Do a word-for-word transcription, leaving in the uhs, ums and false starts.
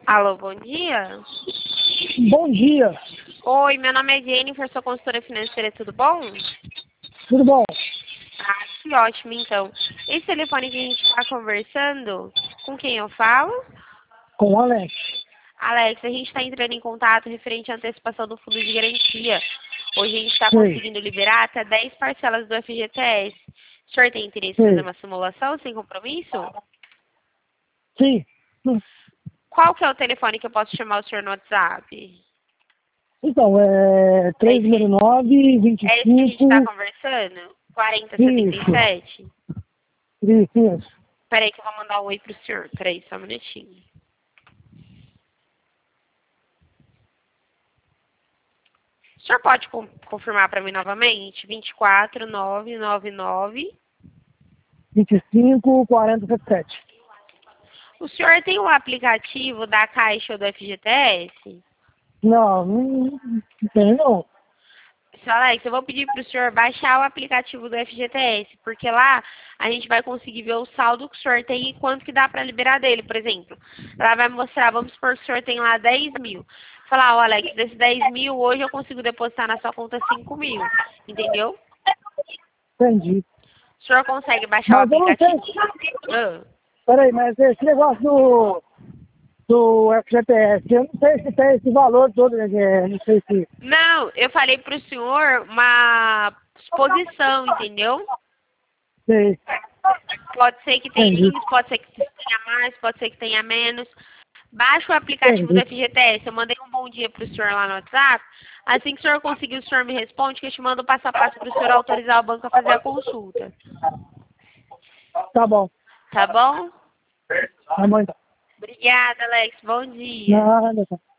Alô, bom dia. Bom dia, Oi, meu nome é Jennifer, sou consultora financeira, tudo bom? tudo bom? Ah, que ótimo, então. Esse telefone que a gente está conversando, com quem eu falo? Com o Alex. Alex, a gente está entrando em contato referente à antecipação do fundo de garantia. Hoje a gente está Sei, conseguindo liberar até dez parcelas do F G T S. O senhor tem interesse em fazer sei. uma simulação sem compromisso? Sim. Qual que é o telefone que eu posso chamar o senhor no WhatsApp? Então, é É esse, três nove, vinte e é esse que a gente está cinco, conversando? quarenta setenta e isso, sete? isso, isso. Peraí que eu vou mandar um oi pro senhor. Peraí, só um minutinho. O senhor pode com- confirmar para mim novamente? vinte e quatro, nove nove nove. vinte e cinco, quarenta, setenta e sete. O senhor tem o aplicativo da Caixa ou do F G T S? Não, não não tem não. Seu Alex, eu vou pedir para o senhor baixar o aplicativo do F G T S, porque lá a gente vai conseguir ver o saldo que o senhor tem e quanto que dá para liberar dele, por exemplo. Ela vai mostrar, vamos supor que o senhor tem lá dez mil. Falar, ó, Alex, desses dez mil, hoje eu consigo depositar na sua conta cinco mil, entendeu? Entendi. O senhor consegue baixar o Mas eu não sei. aplicativo? Ah. Peraí, mas esse negócio do, do F G T S, eu não sei se tem esse valor todo, né? é, Não sei se. Não, eu falei para o senhor uma exposição, entendeu? Sei. Pode ser que tenha Entendi. isso, pode ser que tenha mais, pode ser que tenha menos. Baixa o aplicativo do Entendi. F G T S. Eu mandei um bom dia para o senhor lá no WhatsApp. Assim que o senhor conseguir, o senhor me responde, que eu te mando o passo a passo para o senhor autorizar o banco a fazer a consulta. Tá bom. Tá bom? Tá bom então. Obrigada, Alex. Bom dia. Nada, tá.